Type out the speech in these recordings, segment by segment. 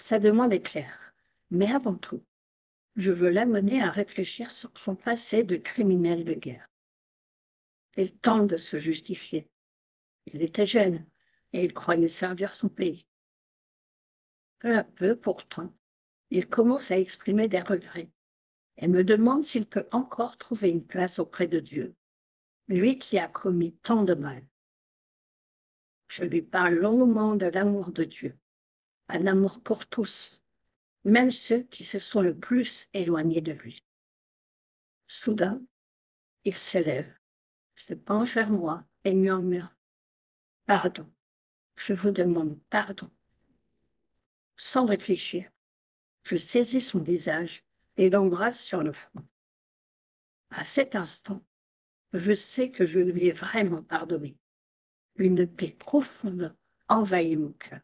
Sa demande est claire. Mais avant tout, je veux l'amener à réfléchir sur son passé de criminel de guerre. Il tente de se justifier. Il était jeune et il croyait servir son pays. Peu à peu, pourtant, il commence à exprimer des regrets et me demande s'il peut encore trouver une place auprès de Dieu, lui qui a commis tant de mal. Je lui parle longuement de l'amour de Dieu, un amour pour tous, même ceux qui se sont le plus éloignés de lui. Soudain, il s'élève, se penche vers moi et murmure: Pardon, je vous demande pardon. Sans réfléchir, je saisis son visage et l'embrasse sur le front. À cet instant, je sais que je lui ai vraiment pardonné. Une paix profonde envahit mon cœur.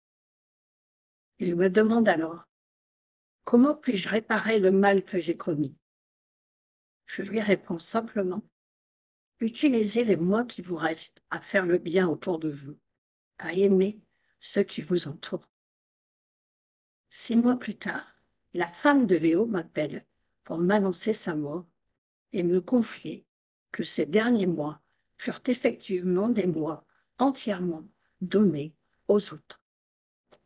Il me demande alors: comment puis-je réparer le mal que j'ai commis? Je lui réponds simplement: utilisez les mois qui vous restent à faire le bien autour de vous, à aimer ceux qui vous entourent. 6 mois plus tard, la femme de Léo m'appelle pour m'annoncer sa mort et me confier que ces derniers mois furent effectivement des mois entièrement donnés aux autres.